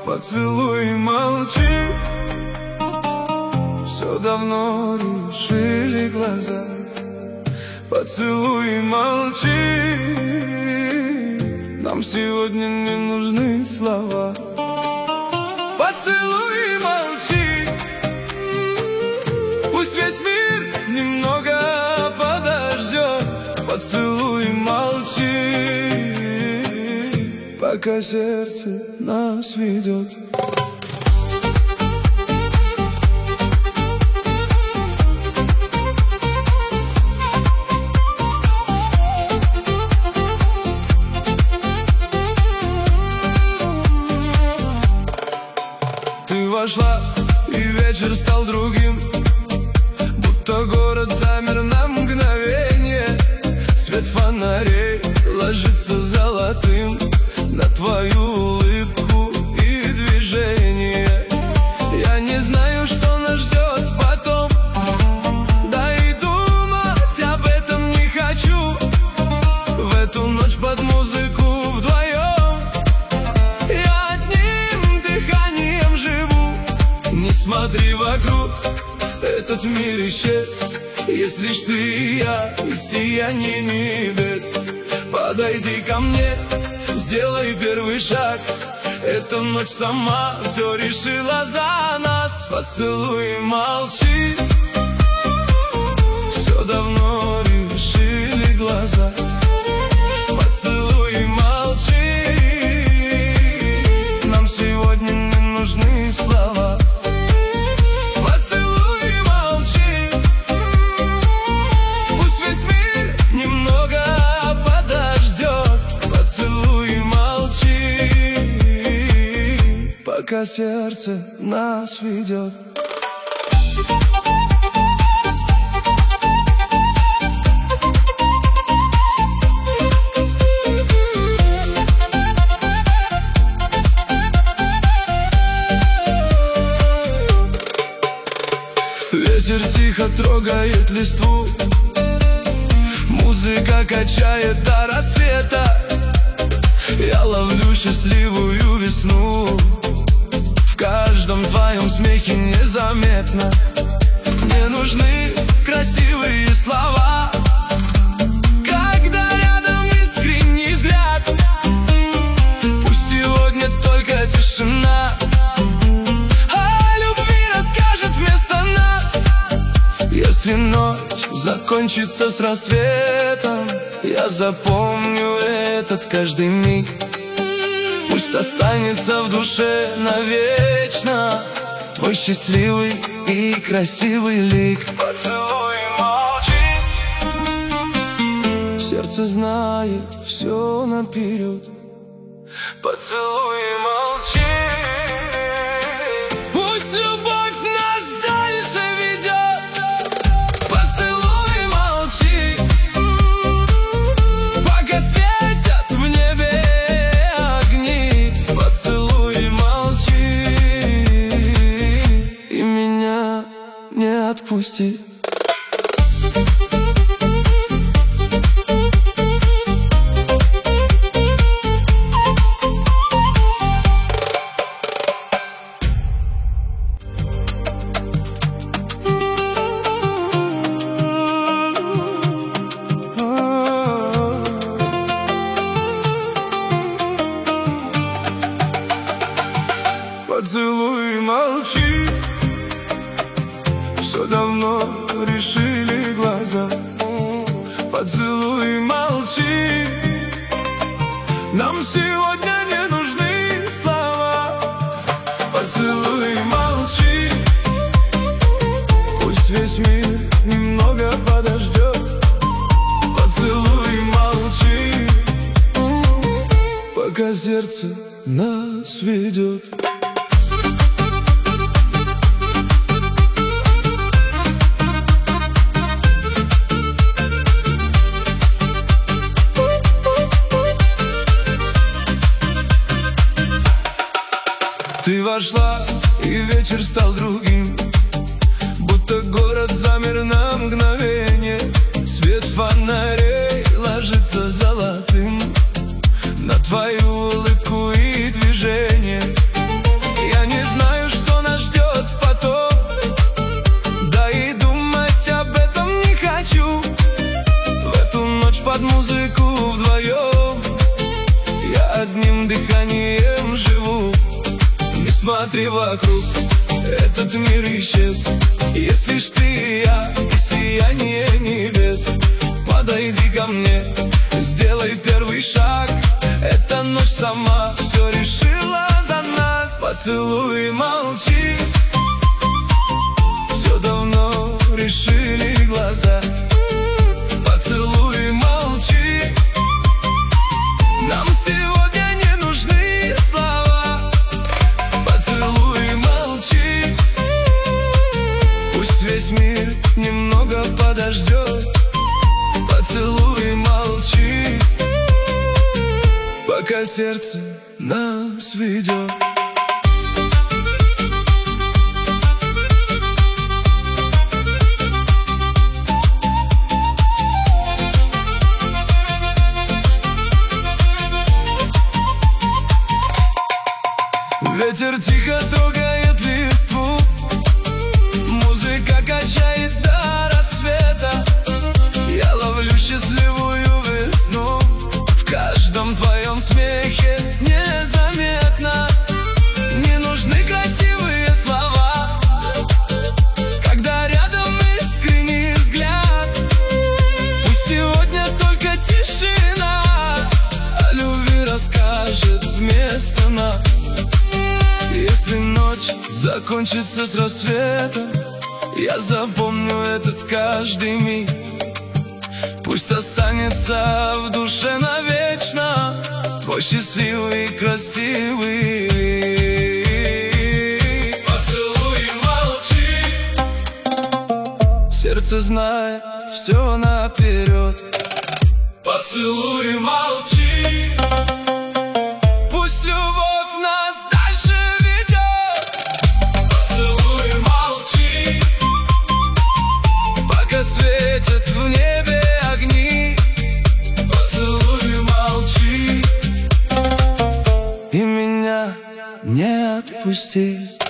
Поцелуй и молчи. Все давно решили глаза. Поцелуй и молчи. Нам сегодня не нужны слова. Поцелуй и молчи. Пусть весь мир немного подождет. Поцелуй и молчи, пока сердце нас ведет. Ты вошла, и вечер стал другим, будто город замер на мгновение. Свет фонарей ложится золотым на твою улыбку и движение. Я не знаю, что нас ждет потом, да и думать об этом не хочу. В эту ночь под музыку вдвоем я одним дыханием живу. Не смотри вокруг, этот мир исчез. Есть лишь ты и я, и сияние небес. Подойди ко мне, сделай первый шаг. Эта ночь сама все решила за нас. Поцелуй и молчи. Все давно решили глаза. Поцелуй и молчи. Нам сегодня не нужны слова. Поцелуй и молчи. Пусть весь мир немного подождет. Поцелуй и молчи, пока сердце нас ведет. Ветер тихо трогает листву. Музыка качает до рассвета. Я ловлю счастливую весну. В каждом твоем смехе незаметно. Мне нужны красивые слова, когда рядом искренний взгляд. Пусть сегодня только тишина, о любви расскажет вместо нас. Если ночь закончится с рассветом, я запомню этот каждый миг. Пусть останется в душе навечно твой счастливый и красивый лик. Поцелуй и молчи. Сердце знает все наперед. Поцелуй и молчи. Пусть любовь нас дальше ведет. Поцелуй и молчи, пока светят в небе огни. Поцелуй и молчи, и меня не отпусти. Поцелуй и молчи. Все давно решили глаза. Поцелуй и молчи. Нам сегодня не нужны слова. Поцелуй и молчи. Пусть весь мир немного подождет. Поцелуй и молчи, пока сердце нас ведет. Ты вошла, и вечер стал другим, будто город замер на мгновение. Свет фонарей ложится золотым на твою улыбку и движение. твоим дыханием живу. Не смотри вокруг, этот мир исчез. Есть лишь ты и я, и сияние небес. Подойди ко мне, сделай первый шаг. Эта ночь сама все решила за нас. Поцелуй и молчи, все давно решили глаза. Поцелуй и молчи, нам сегодня не нужны слова. Поцелуй и молчи, пусть весь мир немного подождет. Поцелуй и молчи, пока сердце нас ведет. Ветер тихо трогает листву, музыка качает до рассвета. Я ловлю счастливую весну в каждом твоем смехе незаметно. Не нужны красивые слова, когда рядом искренний взгляд. Пусть сегодня только тишина о любви расскажет вместо нас. Если ночь закончится с рассветом, я запомню этот каждый миг. Пусть останется в душе навечно твой счастливый и красивый вид. Поцелуй и молчи, сердце знает все наперед. Поцелуй и молчи, пусть любовь нас дальше ведет. Поцелуй и молчи, пока светят в небе огни. Поцелуй и молчи, и меня не отпусти.